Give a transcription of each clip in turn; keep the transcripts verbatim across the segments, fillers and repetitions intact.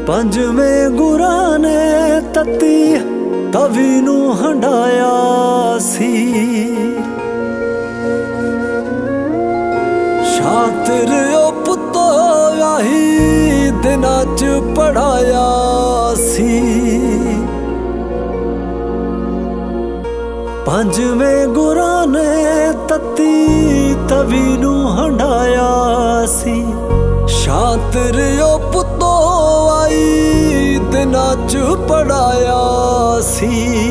पंजवें गुरां ने तत्ती तवी नूं हंडाया सी। शातिर ओ पुत्तो आही दिनां च पढ़ाया सी। पंजवें गुरां ने तत्ती तवी नूं हंडाया सी। शातिर ओ पुत्तो आई दिनां च पढ़ाया सी।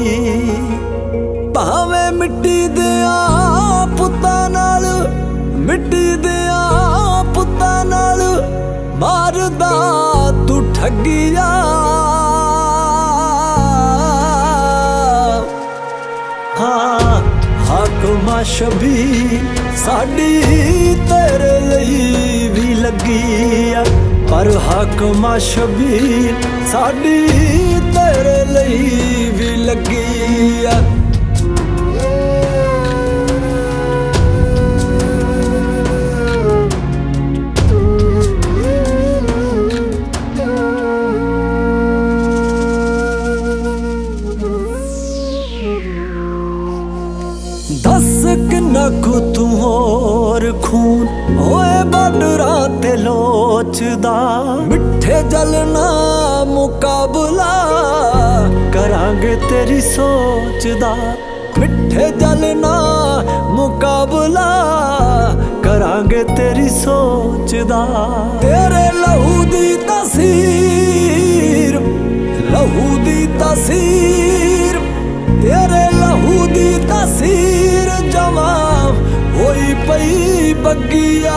भावें मिट्टी दिया पुत्तां नाल मिट्टी दिया पुत्तां नाल मारदा तू ठगिया। हाँ हाकमा शबीर साडी तेरे लई भी लगी आ, पर हाकमा शबीर साडी तेरे लई भी लगी आ। दस किन्ना कु तू होर खून होए बार्डरां ते लोचदा। मिठे जलना मुकाबला करांगे तेरी सोच दा। मिठे जलना मुकाबला करांगे तेरी सोच दा। तेरे लहू दी तसीर लहू दी तसीर तेरे लहू दी तसीर जवा होई पई बगिया।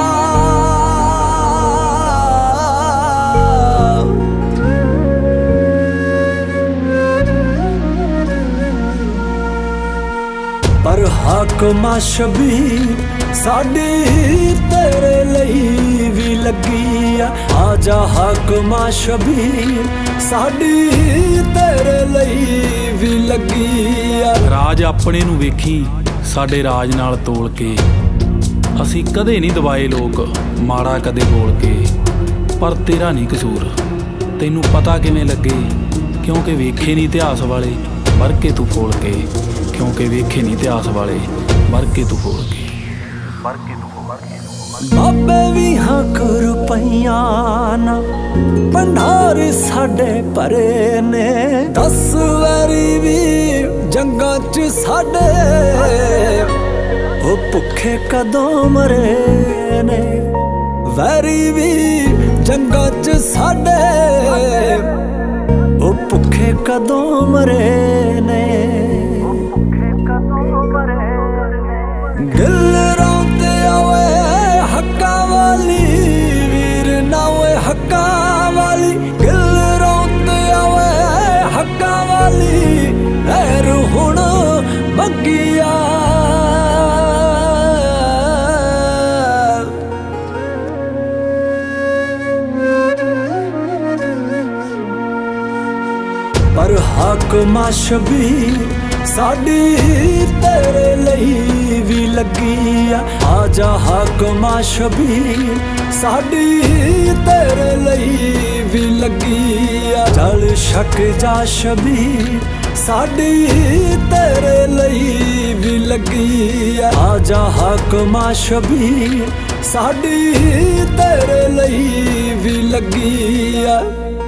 पर हाकमा शबीर साडी तेरे लई भी लगी आ। आजा हाकमा शबीर साडी तेरे लई भी लगी आ। राज अपने नूं वेखी साडे राज नाल तोल के। असी कदे नहीं दबाए लोग माड़ा कदे बोल के। पर तेरा नहीं कसूर तैनू पता किवें लगे, क्योंकि वेखे नहीं इतिहास वाले मर के तू फोड़ के। क्योंकि वेखे नहीं इतिहास वाले मर के तू फोड़ के। मर के तू फोड़ के बाबे भी हक रुपैया ना भंडार साडे भरे ने। दस वारी भी जंगां च साडे ओ भुखे कदों मरे ने। वैरी भी जंगां च साडे ओ भुखे कदों मरे ने। दिल रोंदे आवे हक्का वाली वीर नावे हक्का वाली। दिल रोंदे आवे हक्का वाली ऐर हुण मगिया। पर हाकमा शबीर साडी तेरे लई भी लगी आ। आजा हाकमा शबीर साडी तेरे लई भी लगी आ। चल शक जा शबीर साडी तेरे लई भी लगी आ। आजा हाकमा शबीर साडी तेरे लई भी लगी आ।